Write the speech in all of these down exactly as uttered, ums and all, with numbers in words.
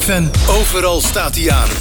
Topfan, overal staat hij aan.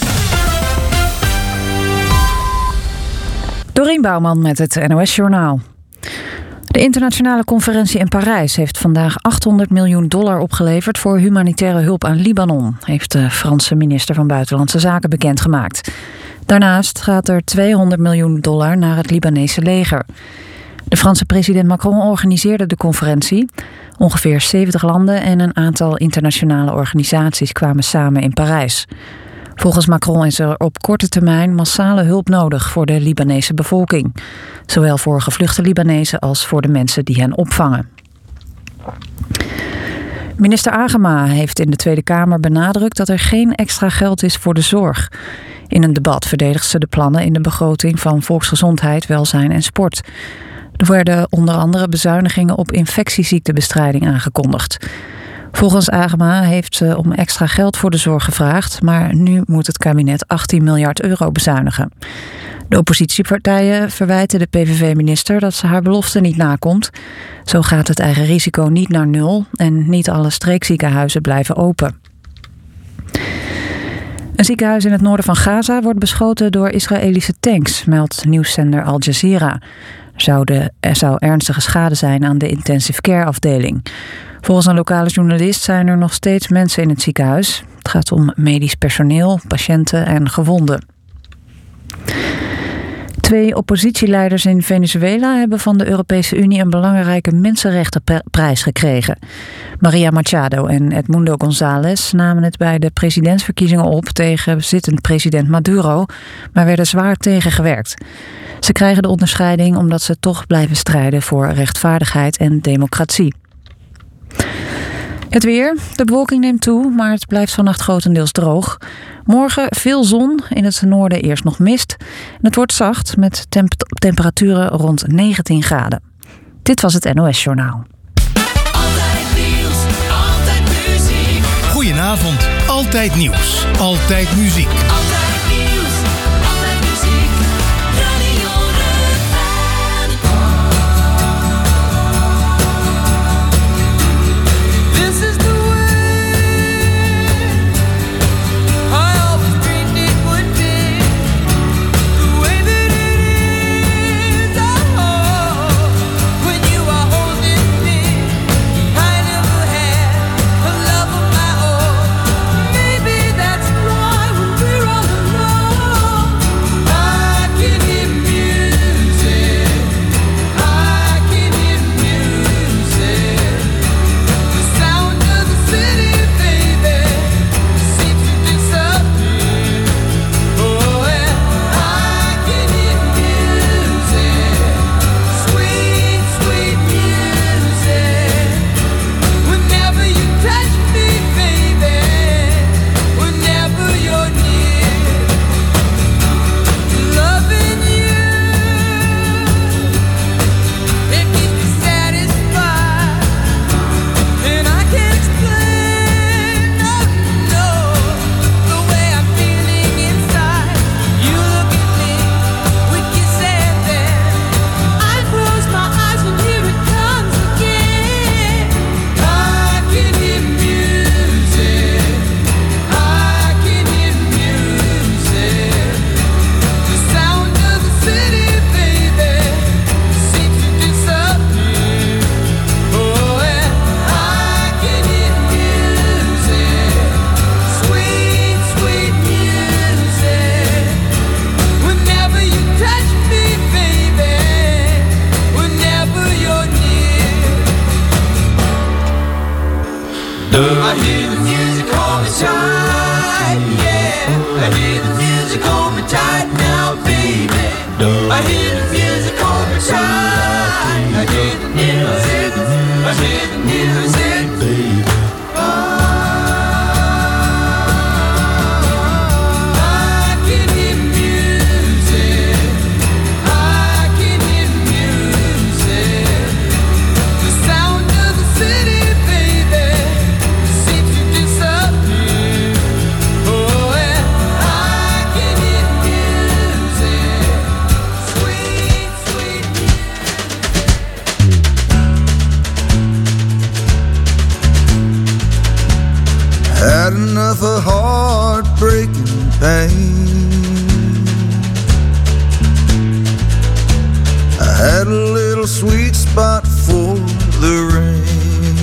Dorien Bouwman met het N O S-journaal. De internationale conferentie in Parijs heeft vandaag achthonderd miljoen dollar opgeleverd voor humanitaire hulp aan Libanon, heeft de Franse minister van Buitenlandse Zaken bekendgemaakt. Daarnaast gaat er tweehonderd miljoen dollar naar het Libanese leger. De Franse president Macron organiseerde de conferentie. Ongeveer zeventig landen en een aantal internationale organisaties kwamen samen in Parijs. Volgens Macron is er op korte termijn massale hulp nodig voor de Libanese bevolking. Zowel voor gevluchte Libanezen als voor de mensen die hen opvangen. Minister Agema heeft in de Tweede Kamer benadrukt dat er geen extra geld is voor de zorg. In een debat verdedigt ze de plannen in de begroting van volksgezondheid, welzijn en sport. Er werden onder andere bezuinigingen op infectieziektebestrijding aangekondigd. Volgens Agema heeft ze om extra geld voor de zorg gevraagd, maar nu moet het kabinet achttien miljard euro bezuinigen. De oppositiepartijen verwijten de P V V-minister dat ze haar belofte niet nakomt. Zo gaat het eigen risico niet naar nul en niet alle streekziekenhuizen blijven open. Een ziekenhuis in het noorden van Gaza wordt beschoten door Israëlische tanks, meldt nieuwszender Al Jazeera. Zou de, er zou ernstige schade zijn aan de intensive care afdeling. Volgens een lokale journalist zijn er nog steeds mensen in het ziekenhuis. Het gaat om medisch personeel, patiënten en gewonden. Twee oppositieleiders in Venezuela hebben van de Europese Unie een belangrijke mensenrechtenprijs gekregen. Maria Machado en Edmundo González namen het bij de presidentsverkiezingen op tegen zittend president Maduro, maar werden zwaar tegengewerkt. Ze krijgen de onderscheiding omdat ze toch blijven strijden voor rechtvaardigheid en democratie. Het weer. De bewolking neemt toe, maar het blijft vannacht grotendeels droog. Morgen veel zon, in het noorden eerst nog mist. En het wordt zacht met temp- temperaturen rond negentien graden. Dit was het N O S-journaal. Altijd nieuws, altijd muziek. Goedenavond, altijd nieuws, altijd muziek. Altijd nieuws, altijd muziek. Radio Rutland. This is the way I always dreamed it would be. The way that it is, oh, when you are holding me. I never had a love of my own. Maybe that's why when we're all alone, I can hear music. I can hear music. The sound of the city, baby, seems to disappear. Oh, and I can hear music, sweet, sweet music. Whenever you touch me, baby, whenever you're near, loving you, it keeps me satisfied. And I can't explain, no, no, the way I'm feeling inside. You look at me with kisses, then I close my eyes and here it comes again. I can hear music. I can hear music. The sound of the city, baby, seems to disappear. Oh, and I can hear music, sweet, sweet music. Whenever you touch me, baby, whenever you're near. I hear the music hold me tight, yeah. I hear the music hold me tight now, baby. I hear the music hold me tight. I hear the music, I hear the music, baby. I can hear music. I can hear music. The sound of the city, baby, seems to disappear. Oh, and I can hear music, sweet. little sweet spot for the rain,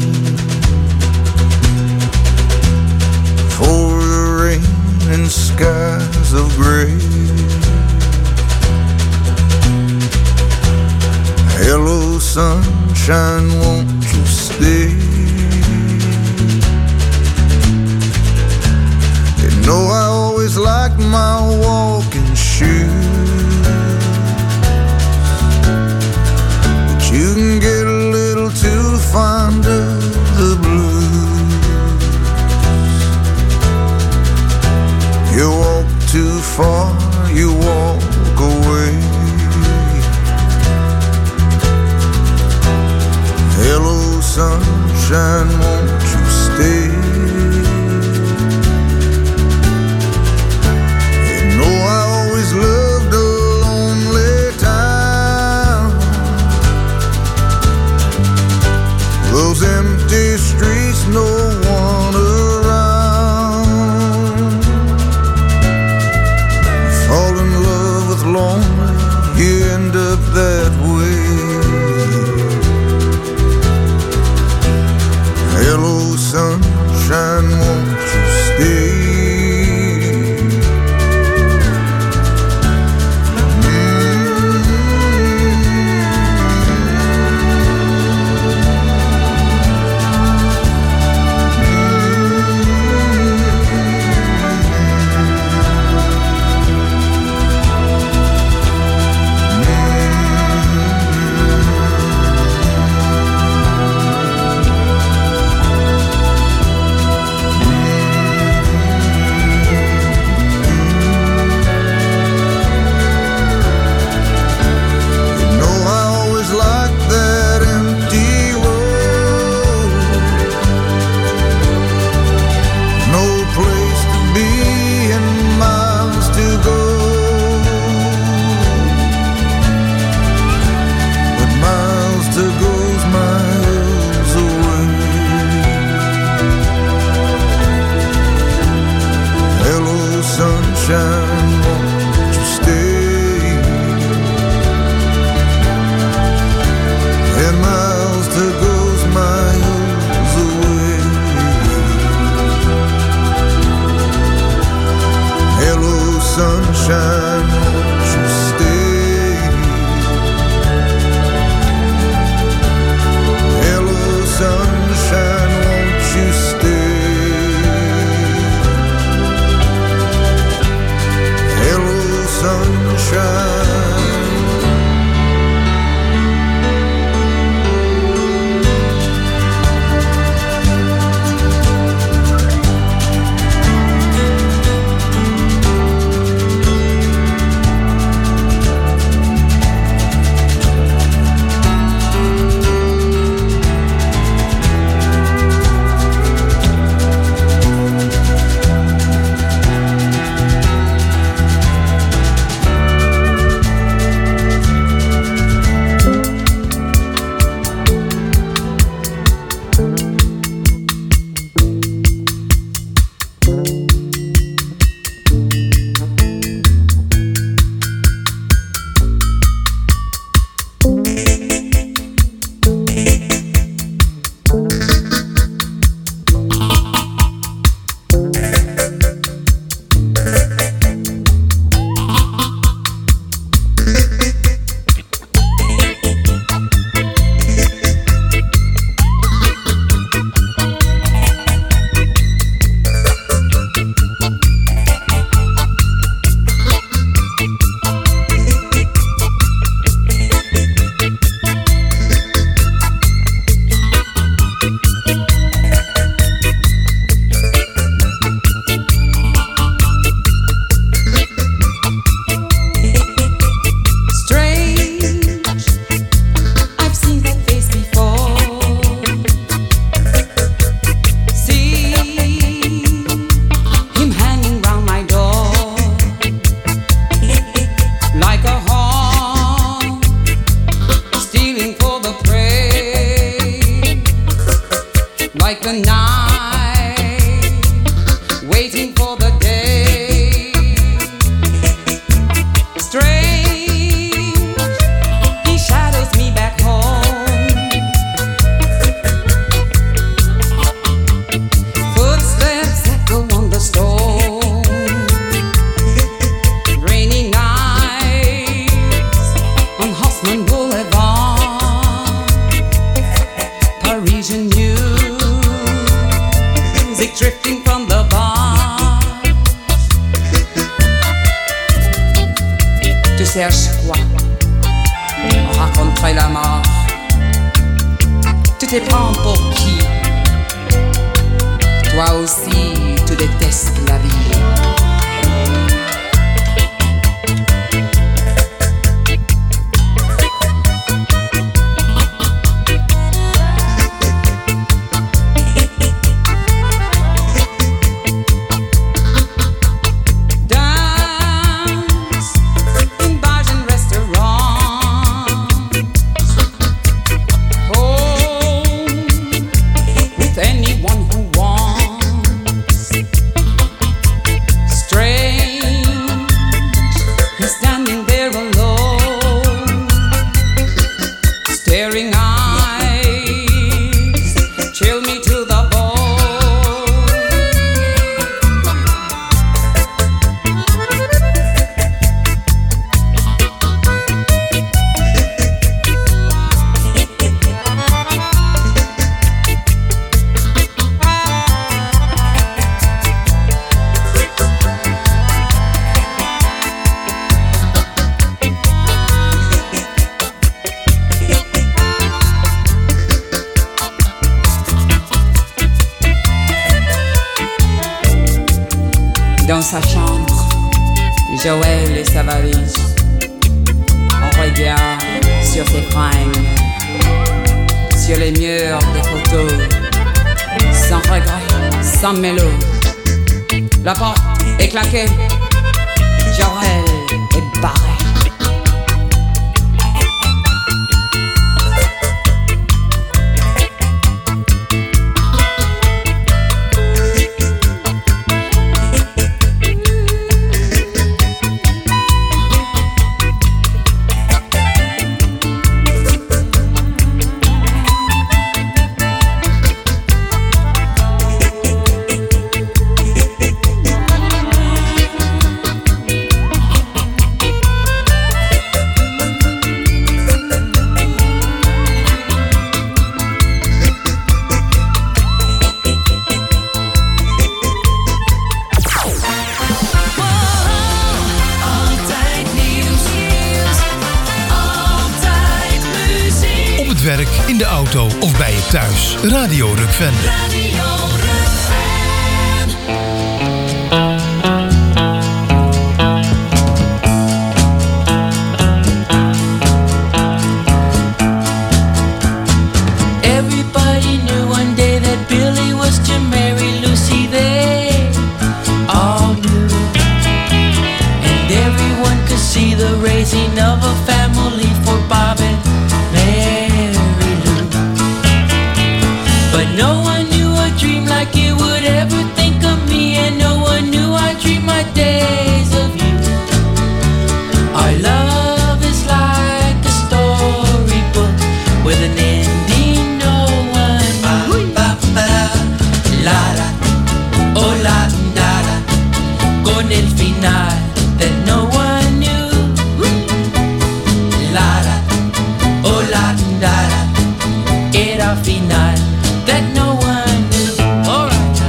for the rain and skies of gray. Hello sunshine, won't you stay? You know I always liked my walking shoes, but you can get a little too fond of the blues. You walk too far, you walk away. Hello sunshine, won't you stay? You know I always loved a lonely town, those empty streets, no one around. Fall in love with lonely, you end up that way. Hello sunshine, won't you stay? cherches quoi? On raconterait la mort. Tu te prends pour qui? Toi aussi, tu détestes la vie. Dans sa chambre, Joël et sa valise. On regarde sur ses fringues, sur les murs des photos, sans regret, sans mélo. La porte est claquée, Joël est barré. In de auto of bij je thuis. Radio Rukven. Radio Everybody knew one day that Billy was to marry Lucy. They all knew, and everyone could see the raising of a family for Bob and Mary Lou. But no one knew a dream like you would ever think of me, and no one knew I dream my days of you. Our love is like a storybook with an ending no one knew. La la, oh la da da, con el final that no one knew. La la, oh la da da, era final that no one knew. All right.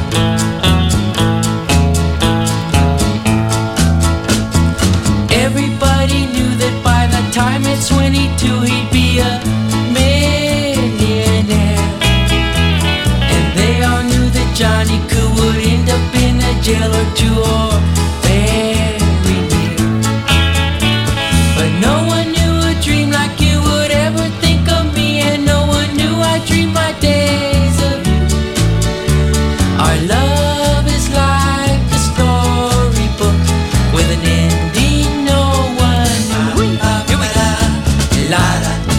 Everybody knew that by the time it's twenty-two he'd be a millionaire, and they all knew that Johnny Coo would end up in a jail or two or very near. But no one knew a dream like you would ever think of me, and no one knew I dream my days of you. Our love is like a storybook with an ending no one knew. La la,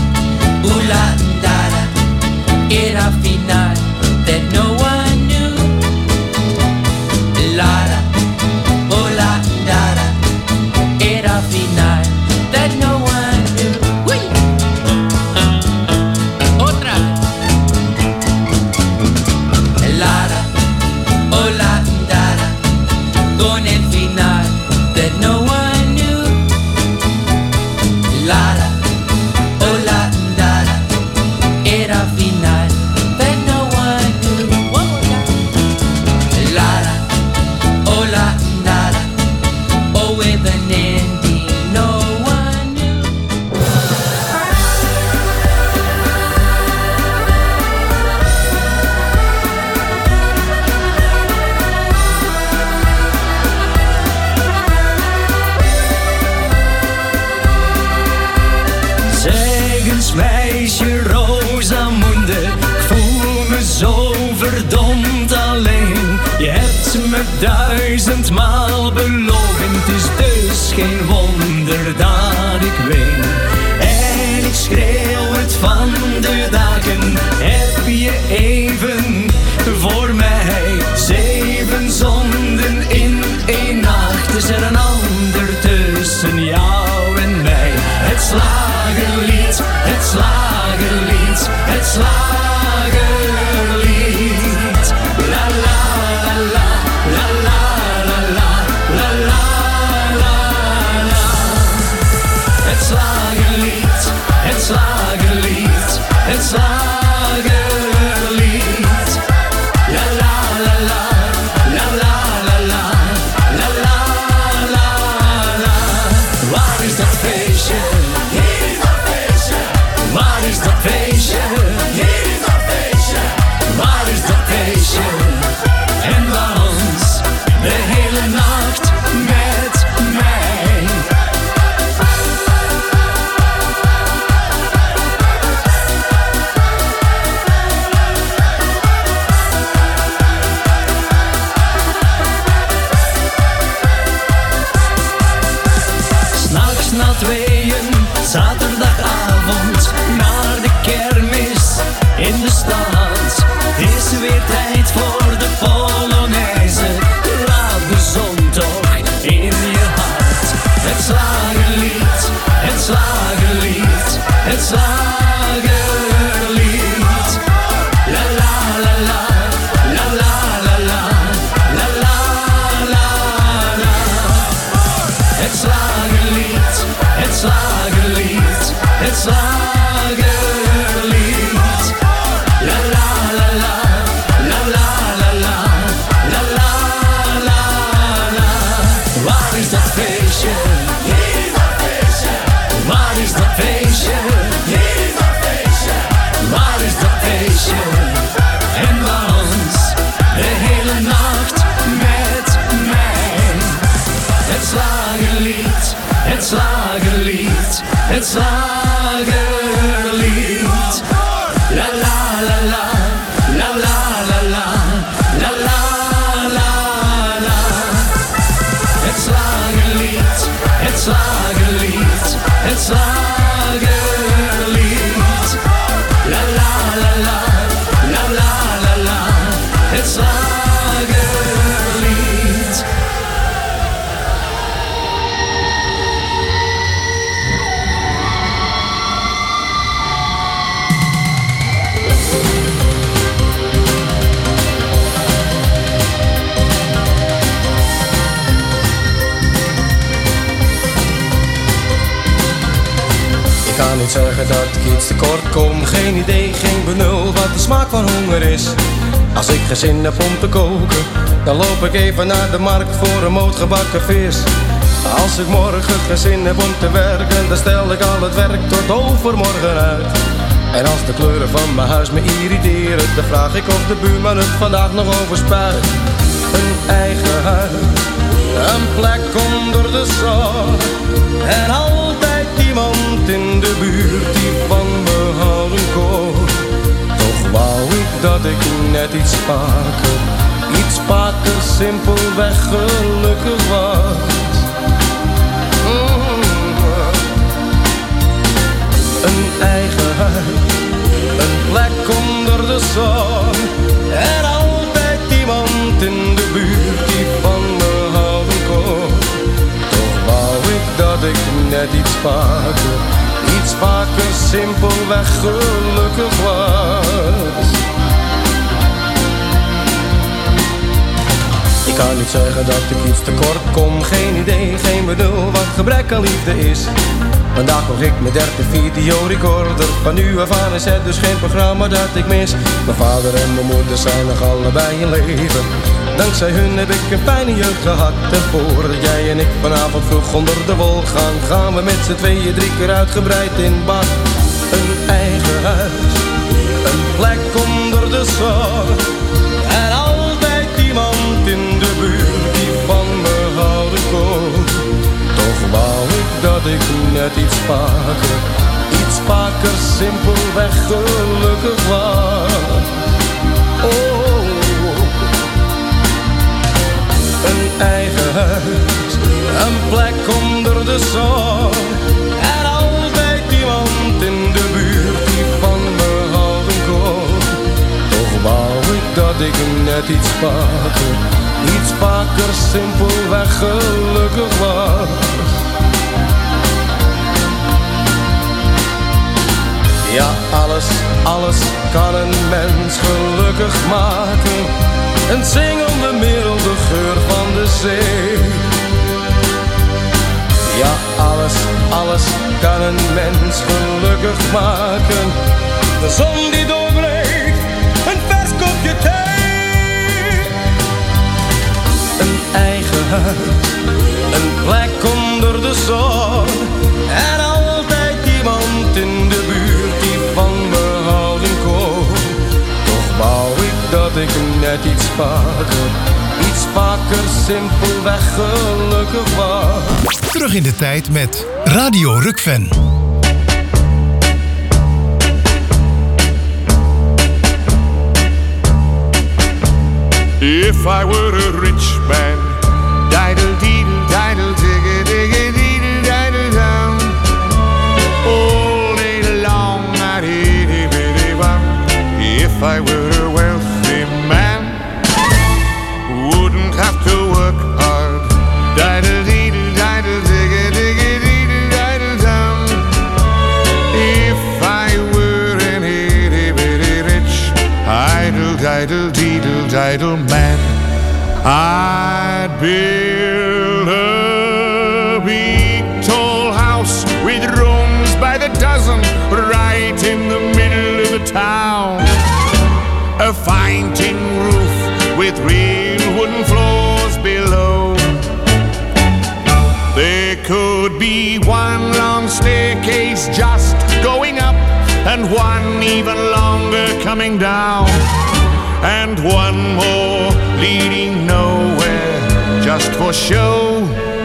duizendmaal belogen, het is dus geen wonder dat ik ween. En ik schreeuw het van de daken, heb je even voor mij zeven zonden in één nacht? Is er een ander tussen jou en mij? Het slagerlied, het slagerlied, het slagerlied. La la la la, la la la la, la la la la. Het slagerlied, het slagerlied, het slagerlied. La la la la, la la la la, la la la la. Waar is dat feestje? Hier is dat feestje. Waar is dat feestje? Hier is dat feestje. Waar is dat feestje? En dans de hele nacht met mij. S'nachts na tweeën, zaterdagavond, naar de kermis in de stad. Het is weer tijd voor de Polonaise, laat de zon toch in je hart. Het slagerlied, het slagerlied, het slagerlied. La la la la, la la la la, la la la la. Het slagerlied, het slagerlied, het slagerlied. La la la la, la la la la, la la la la. Waar is dat feestje? Hier is dat feestje. Waar is dat feestje? Hier is dat feestje. Waar is dat feestje? En dans de hele nacht met mij. Het slagerlied, het slagerlied, het slagerlied. La la la la, la la la la, la la la la. Het slagerlied, het slagerlied, het slagerlied. La la la la, la la la la, het slagerlied. Ik kan niet zeggen dat ik iets tekort kom. Geen idee, geen benul wat de smaak van honger is. Als ik geen zin heb om te koken, dan loop ik even naar de markt voor een moot gebakken vis. Als ik morgen geen zin heb om te werken, dan stel ik al het werk tot overmorgen uit. En als de kleuren van mijn huis me irriteren, dan vraag ik of de buurman het vandaag nog overspuit. Een eigen huis, een plek onder de zon, en altijd iemand in de buurt die van me houden kon. Toch wou ik dat ik net iets vaker, iets vaker simpelweg gelukkig was. Mm. Een eigen huis, een plek onder de zon, en altijd iemand in de buurt die van me houden kon. Toch wou ik dat ik net iets vaker, iets vaker simpelweg gelukkig was. Ik kan niet zeggen dat ik iets tekort kom. Geen idee, geen benul wat gebrek aan liefde is. Vandaag kocht ik mijn derde videorecorder. Van nu af aan is het dus geen programma dat ik mis. Mijn vader en mijn moeder zijn nog allebei in leven. Dankzij hun heb ik een fijne jeugd gehad. En voordat jij en ik vanavond vroeg onder de wol gaan, gaan we met z'n tweeën drie keer uitgebreid in bad. Een eigen huis, een plek onder de zon, en altijd iemand in de buurt die van me houden kon. Toch wou ik dat ik net iets vaker, iets vaker simpelweg gelukkig was. Oh, een eigen zon. En altijd iemand in de buurt die van me houden kon. Toch wou ik dat ik net iets vaker, iets vaker simpelweg gelukkig was. Ja, alles, alles kan een mens gelukkig maken. En zing om de milde geur van de zee. Ja, alles, alles kan een mens gelukkig maken. De zon die doorbreekt, een vers kopje thee. Een eigen huis, een plek onder de zon. En altijd iemand in de buurt die van me houden kon. Toch wou ik dat ik net iets vaker, iets vaker simpelweg gelukkig was. Terug in de tijd met Radio Rukven. If I were a rich man, diddle deedle, diddle digga digga deedle diddle down. All day long I'd itty bitty bum. If I were a wealthy man, wouldn't have to work hard. Diddle deedle, diddle digga digga deedle diddle down. If I were an itty bitty rich, idle diddle deedle diddle man, I'd build a big tall house with rooms by the dozen right in the middle of the town. A fine tin roof with real wooden floors below. There could be one long staircase just going up, and one even longer coming down, and one more leading nowhere just for show.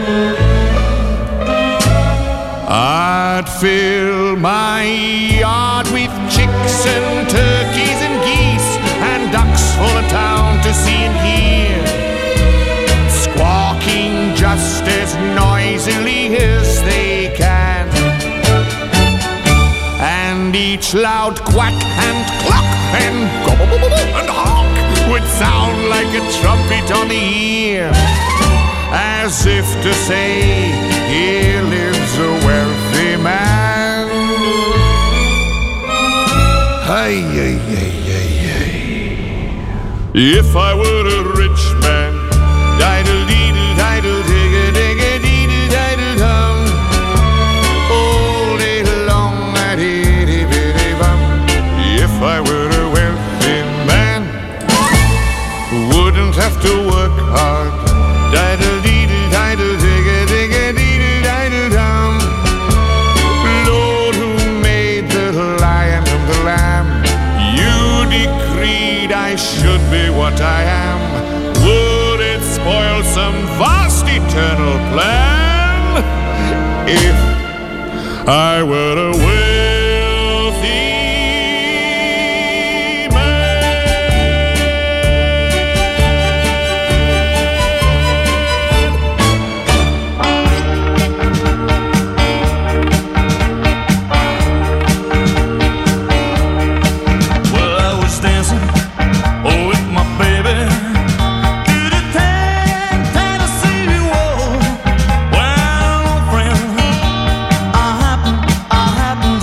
I'd fill my yard with chicks and turkeys and geese and ducks for the town to see and hear, squawking just as noisily as they can. And each loud quack and cluck and gobble and honk would sound like a trumpet on the ear, as if to say, here lives a wealthy man. Hey, hey, hey, hey, hey. If I were a rich man, diddle deedle, diddle digga digga deedle diddle dum. All day long I'd itty bitty bum. If I were a wealthy man, wouldn't have to work hard. Diddle deedle, diddle digga digga deedle diddle dum. Lord, who made the lion and the lamb? You decreed I should be what I am. Would it spoil some vast eternal plan if I were a wealthy I happen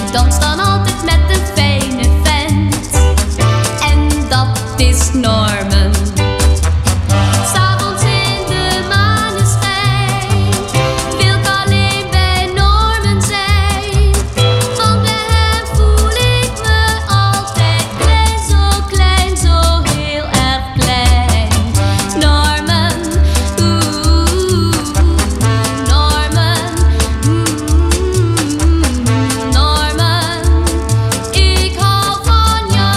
dans dan altijd met een fijne vent. En dat is Norman. S'avonds in de maneschijn wil ik alleen bij Norman zijn. Want bij hem voel ik me altijd klein, zo klein, zo heel erg klein. Norman, oeh, Norman, mm, Norman, ik hou van jou.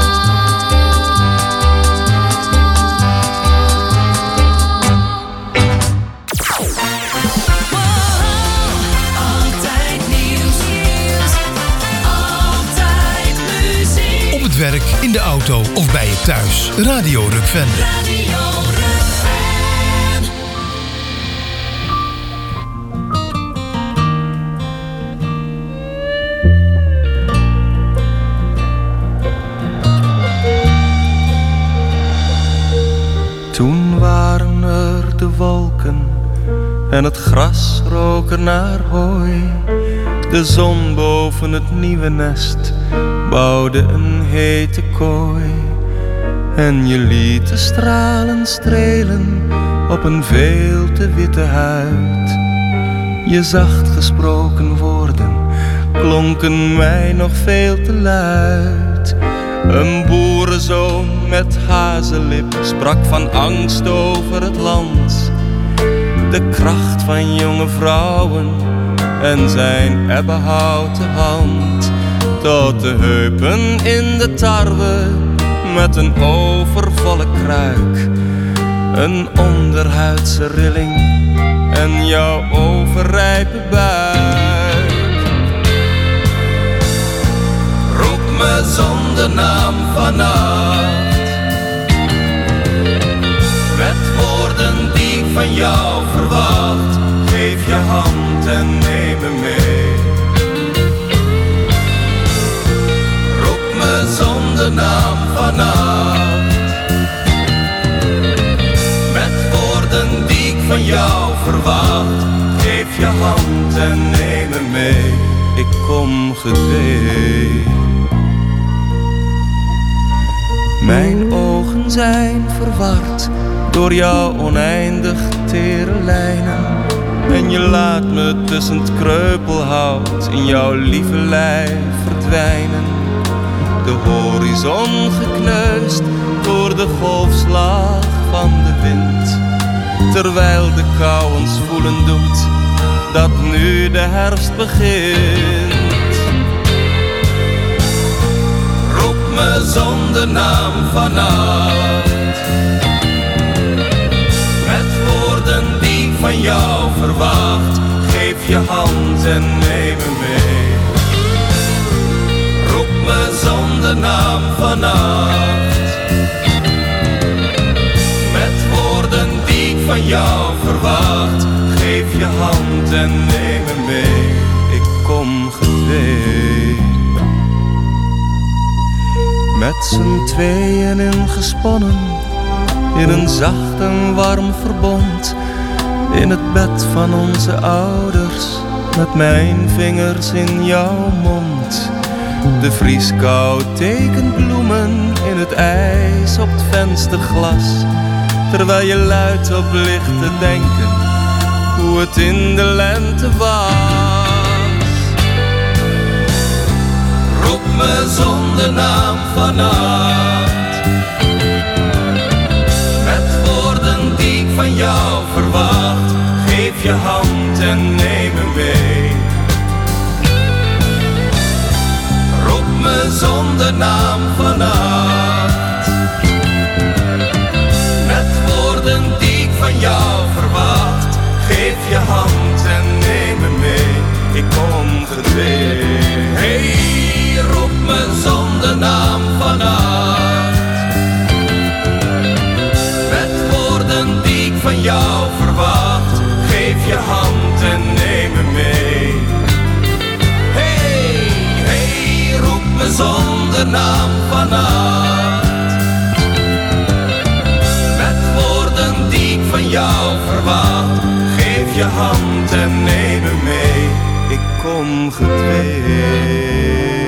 Altijd nieuws, altijd muziek. Op het werk, in de auto of bij je thuis. Radio Rukven. Radio Rukven. Toen waren er de wolken en het gras rook er naar hooi. De zon boven het nieuwe nest bouwde een hete kooi. En je liet de stralen strelen op een veel te witte huid. Je zacht gesproken woorden klonken mij nog veel te luid. Een boerenzoon met hazellip sprak van angst over het land. De kracht van jonge vrouwen en zijn ebbenhouten hand. Tot de heupen in de tarwe met een overvolle kruik. Een onderhuidse rilling en jouw overrijpe buik. Roep me zonder naam vannacht, met woorden die ik van jou verwacht. Geef je hand en neem me mee. Roep me zonder naam vannacht, met woorden die ik van jou verwacht. Geef je hand en neem me mee. Ik kom gedwee. Mijn ogen zijn verward door jouw oneindig tere lijnen. En je laat me tussen het kreupelhout in jouw lieve lijf verdwijnen. De horizon gekneusd door de golfslag van de wind. Terwijl de kou ons voelen doet dat nu de herfst begint. Roep me zonder naam vannacht, met woorden die ik van jou verwacht. Geef je hand en neem me mee. Roep me zonder naam vannacht, met woorden die ik van jou verwacht. Geef je hand en neem me mee. Ik kom gedwee. Met z'n tweeën ingesponnen in een zacht en warm verbond. In het bed van onze ouders, met mijn vingers in jouw mond. De vrieskou tekent bloemen in het ijs op het vensterglas. Terwijl je luid op ligt te denken hoe het in de lente was. Roep me zonder naam vannacht, met woorden die ik van jou verwacht. Geef je hand en neem me mee. Roep me zonder naam vannacht, met woorden die ik van jou verwacht. Geef je hand en neem me mee. Ik kom gedwee. Hey, roep me zonder naam vannacht, met woorden die ik van jou verwacht. Geef je hand en neem me mee. Hey, hey, roep me zonder naam vannacht, met woorden die ik van jou verwacht. Geef je hand en neem me mee. Ik kom omgedweept.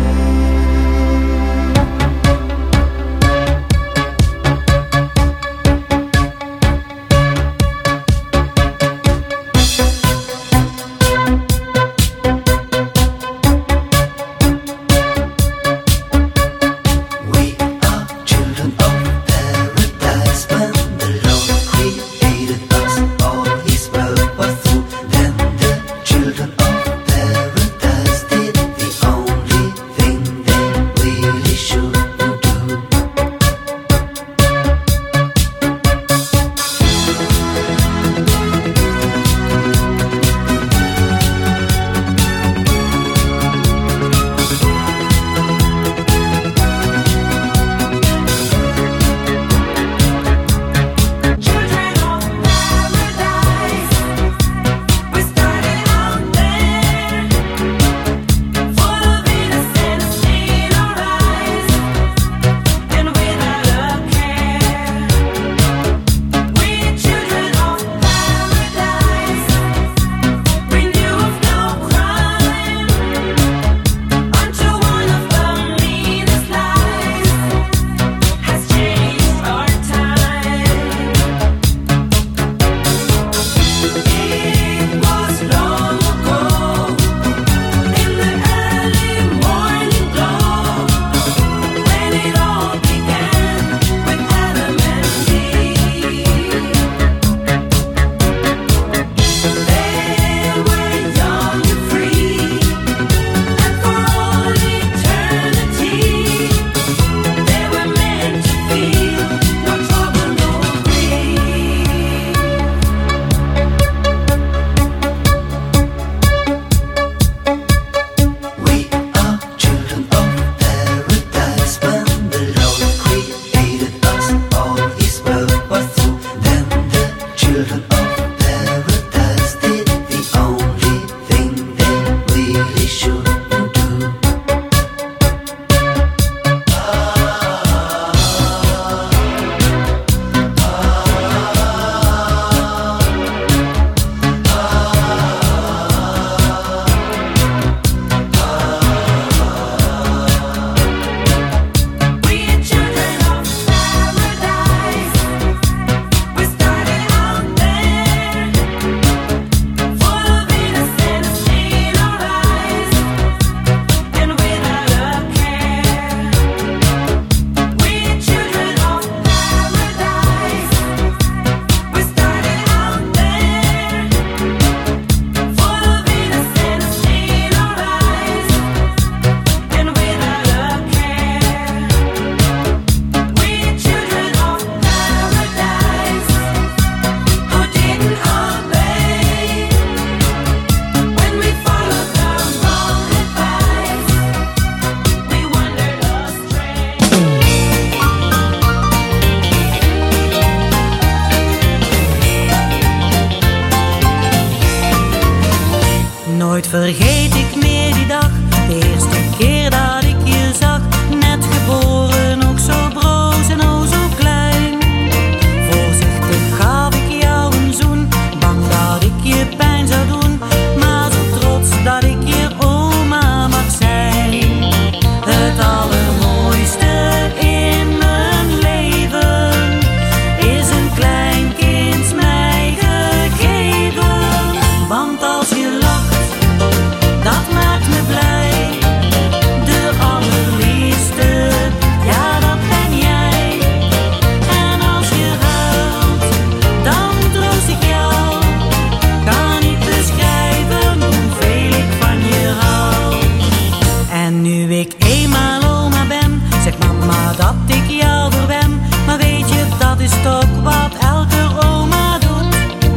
Nooit vergeet ik meer die dag, de eerste keer dat ik je zag. Net geboren, ook zo broos en oh zo klein. Voorzichtig gaf ik jou een zoen, bang dat ik je pijn zou doen. Maar zo trots dat ik je oma mag zijn. Het allermooiste in mijn leven is een klein kind mij gegeven. Want als je lacht, dat maakt me blij. De allerliefste, ja dat ben jij. En als je huilt, dan troost ik jou. Kan niet beschrijven hoeveel ik van je hou. En nu ik eenmaal oma ben, zegt mama dat ik jou verwen. Maar weet je, dat is toch wat elke oma doet.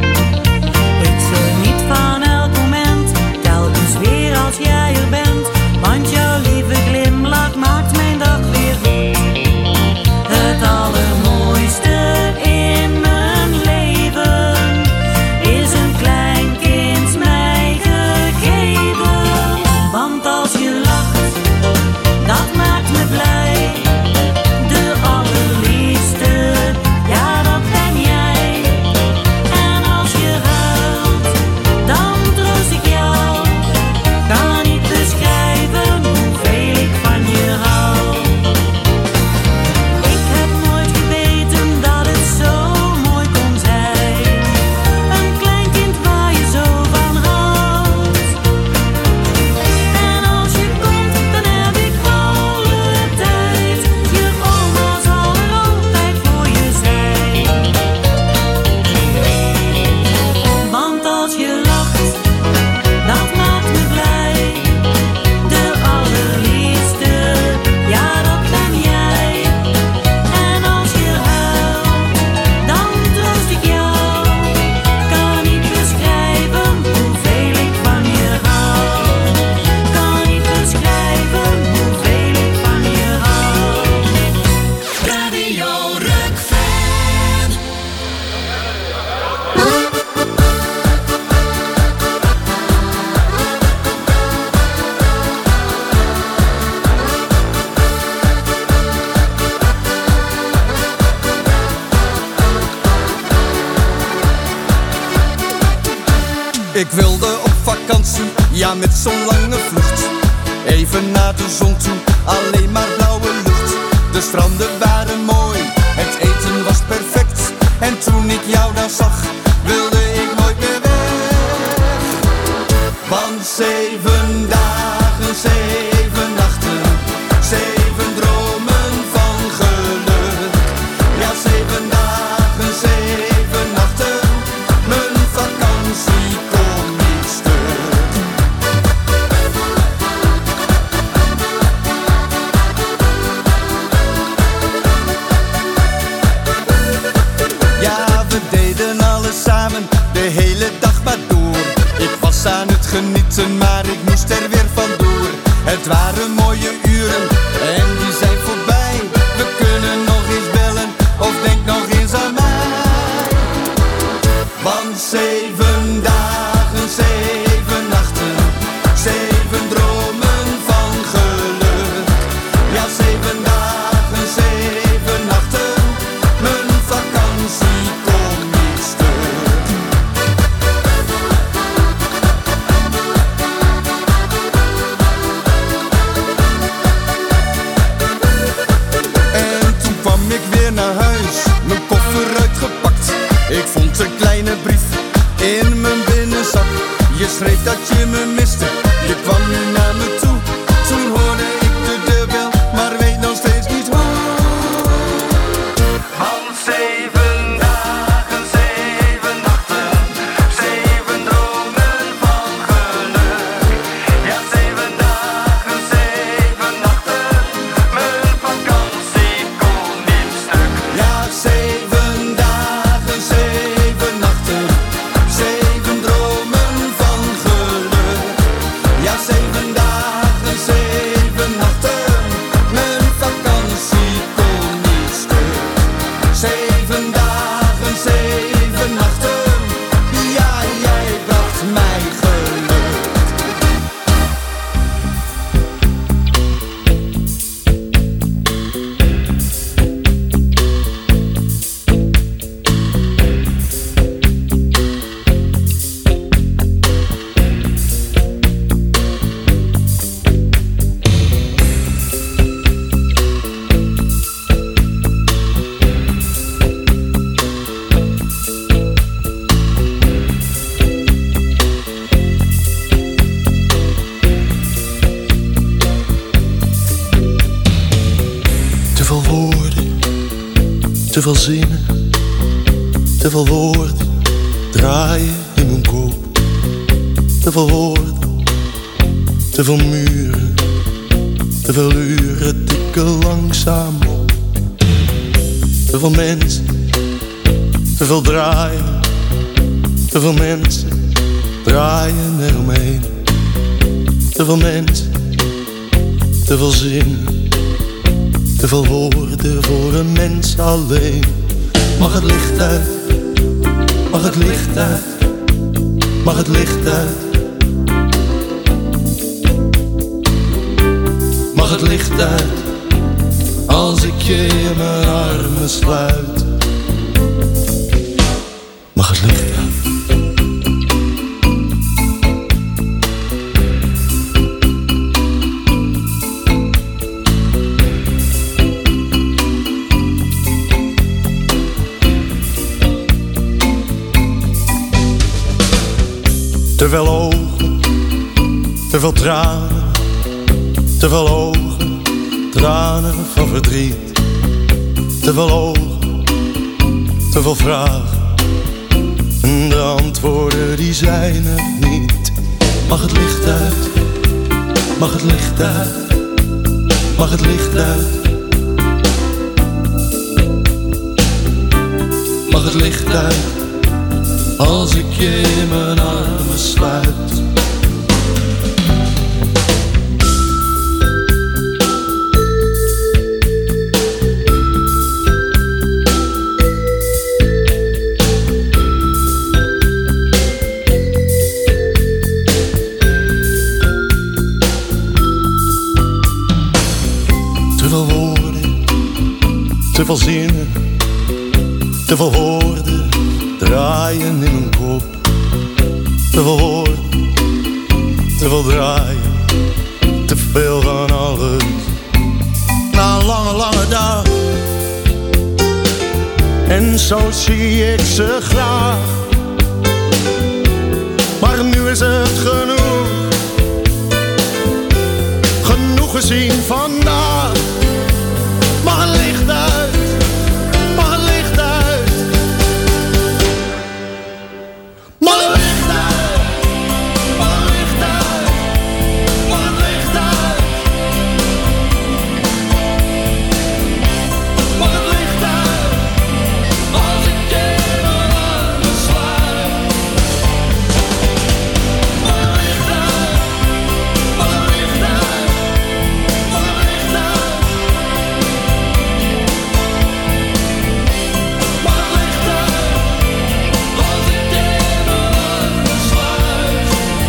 Ik zeur niet van elk moment, telkens weer als jij er bent. Want jouw lieve glimlach maakt mijn dag weer goed. Het allermooiste in mijn leven is een klein kind mij gegeven. Want als je lacht, dat maakt me blij. De allerliefste, ja dat ben jij. En als je huilt, dan troost ik jou. met zo'n lange vlucht. Even naar de zon toe, alleen maar blauwe lucht. De stranden waren mooi, het eten was perfect. En toen ik jou daar zag, wilde ik nooit meer weg. Want zeven dagen, zeven nachten, zeven dromen van geluk. Ja, zeven dagen, zeven nachten, mijn vakantie kon niet stuk. Ja, we deden alles samen, de hele dag maar door. Ik was aan het genieten, maar ik moest er weer vandoor. Het waren mooie uren en die zijn voorbij. We kunnen nog eens bellen of denk nog eens aan mij. Want zeven dagen, zeven nachten, zeven dromen van geluk. Ja, zeven dagen, zeven nachten, mijn vakantie kon niet stuk. En toen kwam ik weer naar huis, mijn koffer uitgepakt. Ik vond een kleine brief in mijn binnenzak. Je schreef dat je me miste, je kwam nu naar me toe. Toen hoorde ik de deurbel, maar weet nog steeds niet hoe. Want zeven dagen, zeven nachten, zeven dromen van geluk. Ja, zeven dagen, zeven nachten, mijn vakantie kon niet stuk. Ja, zeven dagen, zeven nachten, zeven dromen van geluk. Ja, zeven dagen, zeven nachten, mijn vakantie kon niet stuk. Zeven dagen, zeven nachten, ja, jij bracht mij geluk. Te veel woorden, te veel zinnen, te veel woorden draaien in mijn kop. Te veel woorden, te veel muren, te veel uren tikken langzaam op. Te veel mensen, te veel draaien, te veel mensen draaien eromheen. Te veel mensen, te veel zinnen, te veel woorden voor een mens alleen. Mag het licht uit, mag het licht uit, mag het licht uit. Mag het licht uit, als ik je in mijn armen sluit. Mag het licht uit. Te veel ogen, te veel tranen, te veel ogen, tranen van verdriet. Te veel ogen, te veel vragen, en de antwoorden die zijn er niet. Mag het licht uit, mag het licht uit, mag het licht uit. Mag het licht uit, als ik je in mijn armen sluit. Te veel woorden, te veel zinnen, te veel woorden draaien in mijn kop. Te veel woorden, te veel veel draaien, te veel van alles. Na een lange, lange dag. En zo zie ik ze graag. Maar nu is het genoeg. Genoeg gezien vandaag. Mag een licht uit. Mag een licht uit. Mag een licht uit. Mag een licht uit. Mag een licht uit. Mag een licht uit. Als ik je maar aan de sluit. Mag een licht uit. Mag een licht uit. Mag een licht uit. Mag een licht uit. Als ik je maar aan de sluit.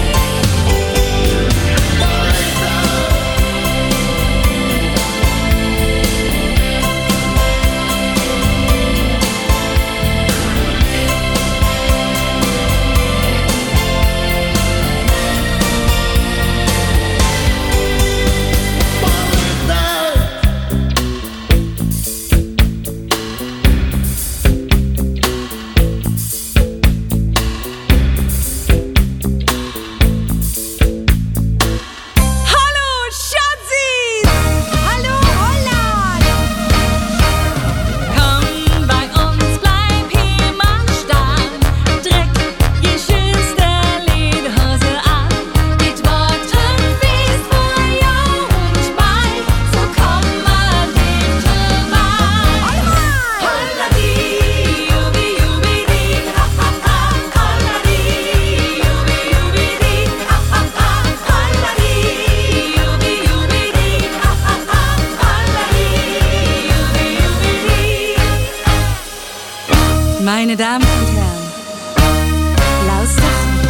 Mag een licht uit. Hallo Schatzies! Hallo Holland! Komm bei uns, bleib hier mal staan. Trek je schönste Lederhose an. Dit wordt een feest voor jou und mij. So komm mal dichterbij. Holladi, jubi, jubi, di, ha, ha, ha. Holladi, jubi, jubi, di, ha, ha, ha. Holladi, jubi, jubi, di, ha, ha, ha. Holladi, jubi, jubi, di. Meine Damen und Herren, luister goed.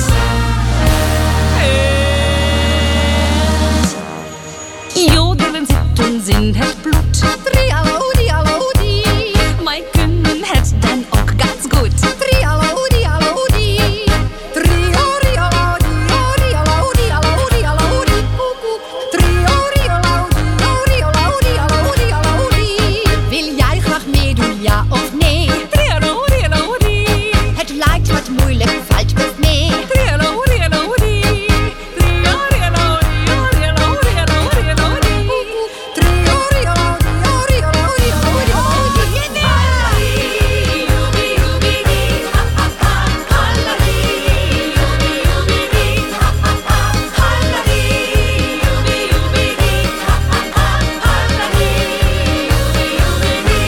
Het jodelen zit ons in het bloed. Trialodi, alodi. Wij kunnen het dan ook ganz goed. Trialodi, alodi. Triori, alodi, ori, alodi, alodi, alodi. Triori, alodi, ori, alodi, alodi, alodi. Wil jij graag meedoen, ja of nee? Trialodi, alodi. Het lijkt wat moeilijk, valt met mee. Trialodi, alodi. Triori, alodi, ori, alodi, alodi, alodi. Triori, alodi, ori, alodi, alodi, alodi. Holladi, jubi, jubi, di, ha, ha, ha. Holladi, jubi, jubi, di, ha, ha, ha. Holladi, jubi, jubi, di, ha, ha, ha. Holladi, jubi, jubi, di.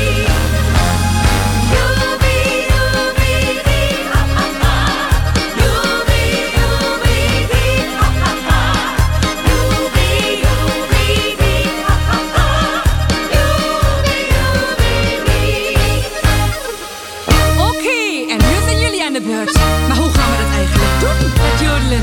Jubi, jubi, di, ha, ha, ha. Jubi, jubi, di, ha, ha, ha. Jubi, jubi, di, ha, ha, ha. Oké, en nu zijn jullie aan de beurt. Maar hoe gaan we dat eigenlijk doen, dat jodelen?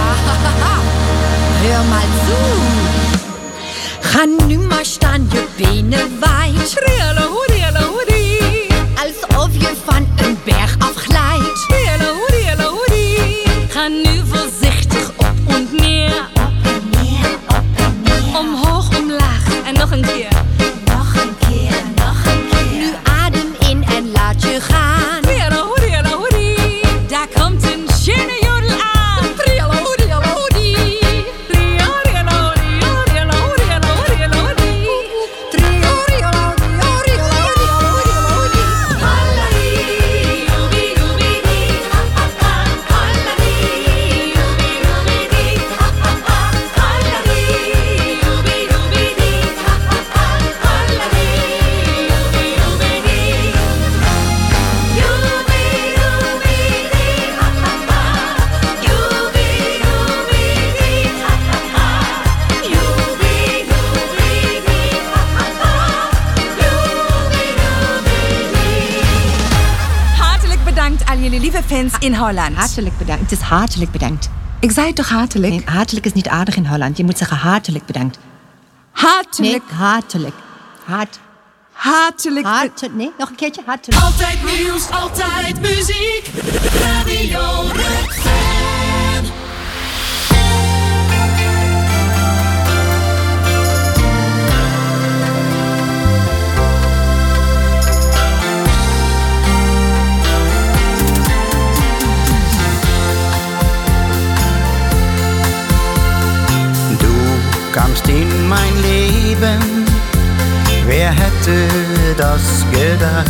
Hör mal zu. Ga nu maar staan, je benen wijd. Trialahudi, alahudi. Alsof je van een berg afglijdt. Trialahudi, alahudi. Ga nu voorzichtig op en neer. Op en neer, op en neer. Omhoog, omlaag en nog een keer. Nog een keer, nog een keer. Nu adem in en laat je gaan. Trialahudi, alahudi. Daar komt een schöne jodel aan. Trialahudi, alahudi. Triori, alahudi, ori, alahudi, alahudi, alahudi. Triori, alahudi, ori, alahudi, alahudi, alahudi. Holladi, jubi, jubi, di, ha, ha, ha. Holladi, jubi, jubi, di, ha, ha, ha. Holladi, jubi, jubi, di, ha, ha, ha. Holladi, jubi, jubi, di. Jubi, jubi, di, ha, ha, ha. Jubi, jubi, di, ha, ha, ha. Jubi, jubi, di, ha, ha, ha. Hartelijk bedankt aan jullie lieve fans in Holland. Hartelijk bedankt. Het is hartelijk bedankt. Ik zei toch hartelijk? Nee, hartelijk is niet aardig in Holland. Je moet zeggen hartelijk bedankt. Hartelijk. Nee, hartelijk. Hart. Hartelijk. Hart. Nee, nog een keertje. Hartelijk. Altijd nieuws, altijd muziek. Radio Rutgen. kamst in mein Leben, wer hätte das gedacht?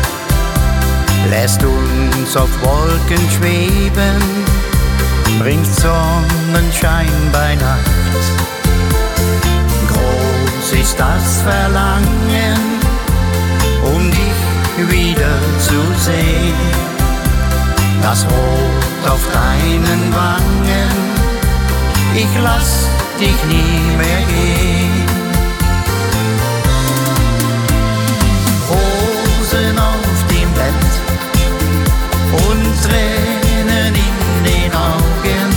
Lässt uns auf Wolken schweben, bringt Sonnenschein bei Nacht. Groß ist das Verlangen, um dich wieder zu sehen. Das Rot auf deinen Wangen, ich lass dich nie mehr gehen. Rosen auf dem Bett und Tränen in den Augen,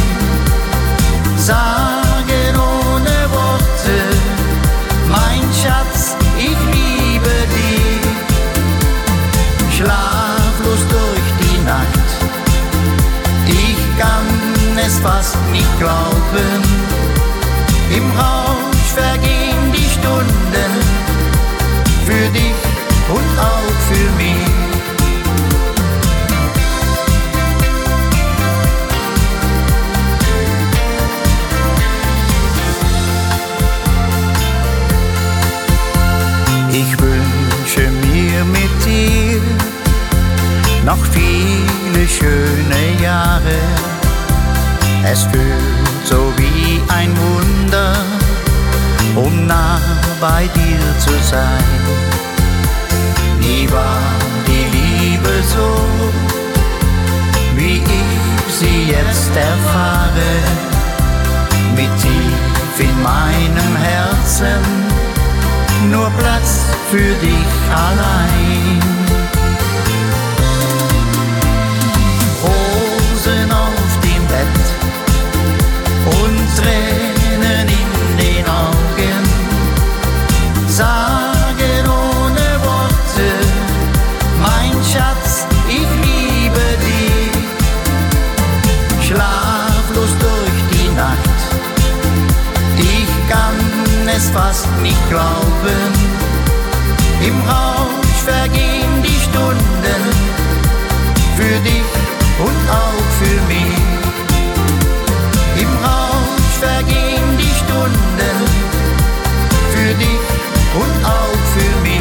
sagen ohne Worte, mein Schatz, ich liebe dich. Schlaflos durch die Nacht, ich kann es fast nicht glauben. Im Rausch vergehen die Stunden, für dich und auch für mich. Ich wünsche mir mit dir noch viele schöne Jahre. Es fühlt so wie ein Wunder, um nah bei dir zu sein. Nie war die Liebe so, wie ich sie jetzt erfahre. Mit tief in meinem Herzen nur Platz für dich allein. Rosen auf dem Bett und Tränen in den Augen, sagen ohne Worte, mein Schatz, ich liebe dich. Schlaflos durch die Nacht, ich kann es fast nicht glauben. Im Rausch vergehen die Stunden, für dich und auch für mich. Im Rausch vergehen die Stunden, für dich und auch für mich.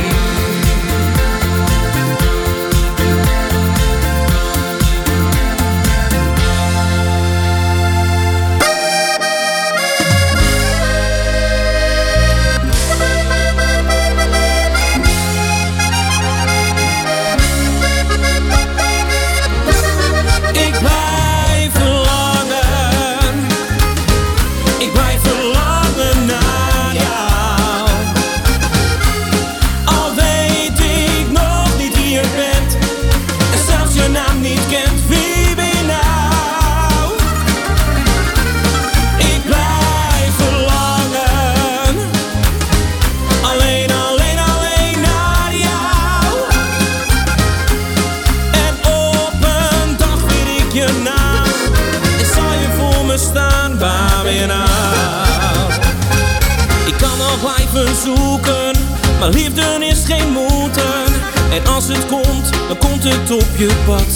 Zoeken, maar liefde is geen moeten. En als het komt, dan komt het op je pad.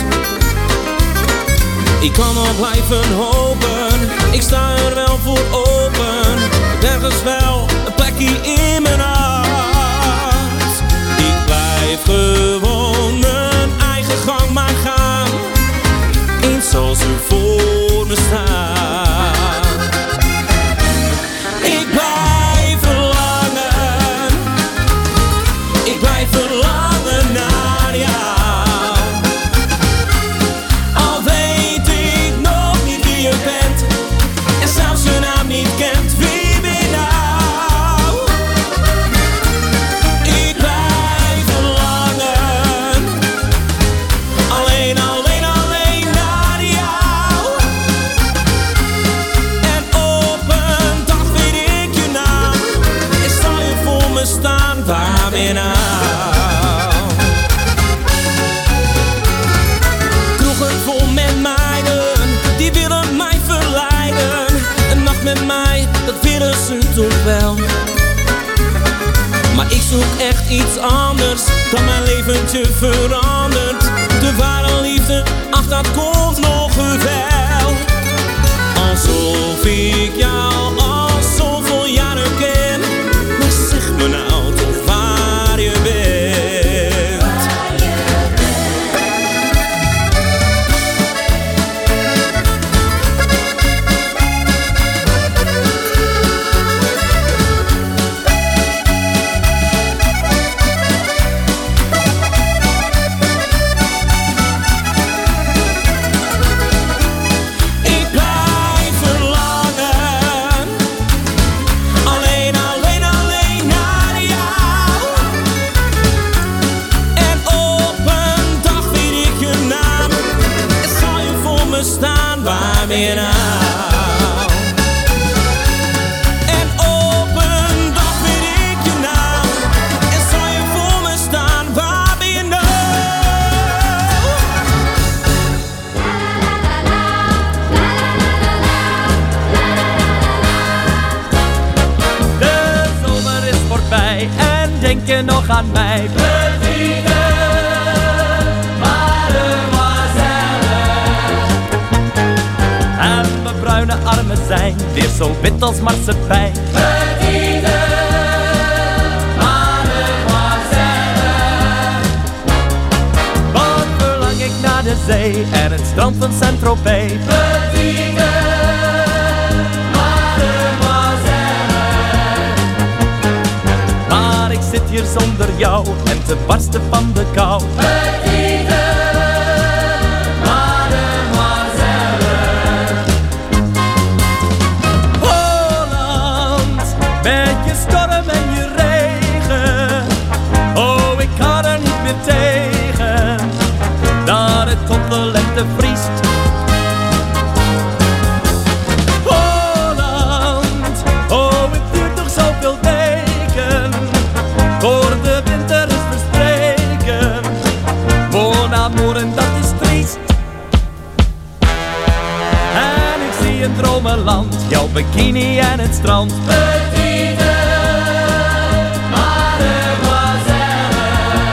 Ik kan al blijven hopen, ik sta er wel voor open. Ergens wel een plekje in mijn hart. Ik blijf gewoon mijn eigen gang maar gaan, eens zoals er voor me staat. Ik blijf verlangen naar jou. Al weet ik nog niet wie je bent en zelfs je naam niet kent, wie ben nou? Ik blijf verlangen, alleen, alleen, alleen naar jou. En op een dag weet ik je naam en zal je voor me staan, waar ben je nou? Met mij, dat willen ze toch wel. Maar ik zoek echt iets anders, dan mijn leventje verandert. De ware liefde, ach dat komt nog wel. Alsof ik jou al zoveel jaren je nou? En op een dag weet ik je naam en zal je voor me staan, waar ben je nou? De zomer is voorbij en denk je nog aan mij? Petite mademoiselle. En mijn bruine armen zijn weer zo wit als marsepein. Petite mademoiselle. Wat verlang ik naar de zee en het strand van Saint-Tropez. Petite zit hier zonder jou en te barsten van de kou. Petite mademoiselle. Holland, met je storm en je regen. Oh, ik kan er niet meer tegen, dat het tot de lente vriest. Holland, oh, het duurt toch zoveel weken, voor de winter is verstreken. Mon amour en dat is triest. En ik zie een dromenland, jouw bikini en het strand. Petite mademoiselle.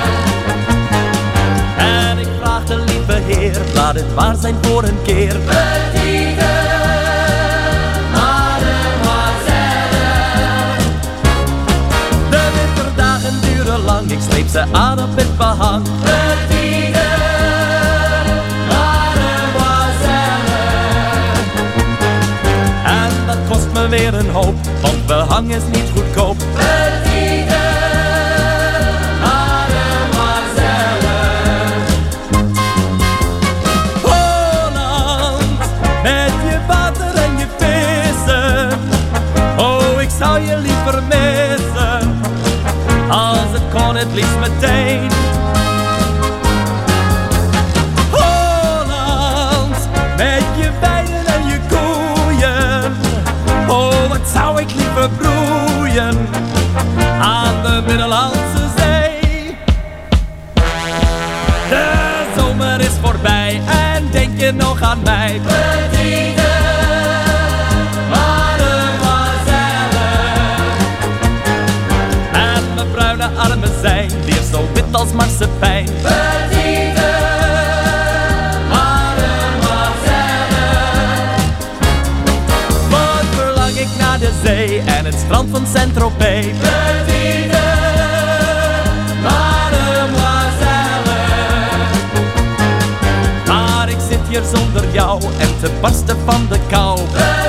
En ik vraag de lieve Heer, laat het waar zijn voor een keer. Petite lang, ik sleep ze aan op het behang. Petite mademoiselle. En dat kost me weer een hoop, want behang is niet goedkoop. Petite mademoiselle. Holland, met je water en je vissen. Oh, ik zou je liever missen, als het kon het liefst meteen. Holland, met je weiden en je koeien. Oh, wat zou ik liever broeien aan de Middellandse Zee. De zomer is voorbij en denk je nog aan mij? Petite armen zijn weer zo wit als marsepein. Petite mademoiselle. Wat verlang ik naar de zee en het strand van Saint-Tropez. Petite mademoiselle. Maar ik zit hier zonder jou en te barsten van de kou.